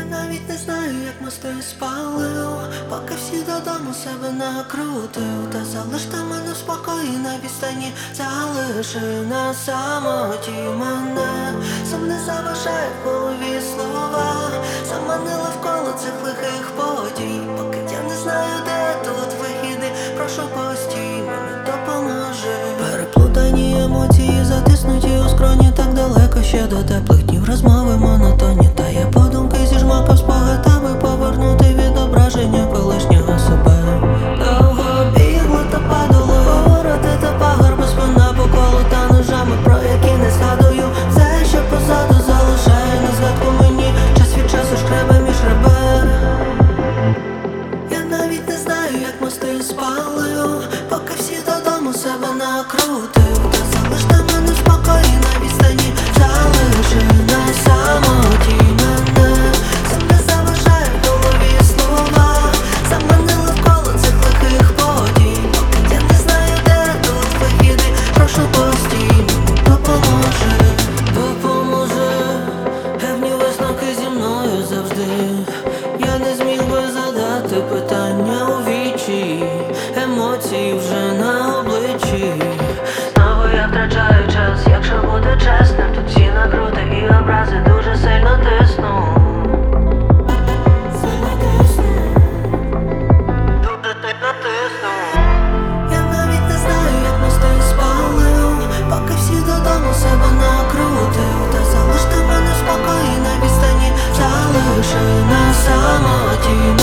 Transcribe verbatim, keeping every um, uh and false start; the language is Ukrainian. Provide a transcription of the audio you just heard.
навіть не знаю, як мости спалив, поки всі додому себе накрутив. Та залиште мене в спокої на відстані, залиши на самоті мене. Сам не заважає в голові слова, заманили в коло цих лихих подій. Поки я не знаю, де тут вихіди, прошу постій, мені допоможи. Переплутані емоції, затиснуті у скроні, так далеко ще до теплих днів розмови монотонні. Та я подумки зіжмакав спогад, аби повернути відображення колишнього себе. Довго бігли та падали городи та пагорби, спина по колу та ножами, про які не згадую. Все, що позаду, залишає на згадку мені, час від часу шкребе між ребер. Я навіть не знаю, як мости спалив, поки всі додому себе накрутив. Та залиште мене в спокої на відстані, залиши на самоті мене. Сам не заважає в голові слова, заманили в коло цих лихих подій. Поки я не знаю, де тут вихіди, прошу постій, мені допоможи. Допоможи, певні висновки зі мною завжди. Я не зміг би задати питання у вічі, емоції вже на обличчі. Знову я втрачаю час, якщо бути чесним, тут всі накрути і образи дуже сильно тисну. Сильно тисну, дуже сильно тисну. Я навіть не знаю, як мости спалив, поки всі додому себе накрутив. Та залиште мене в спокої на відстані, залиши на самоті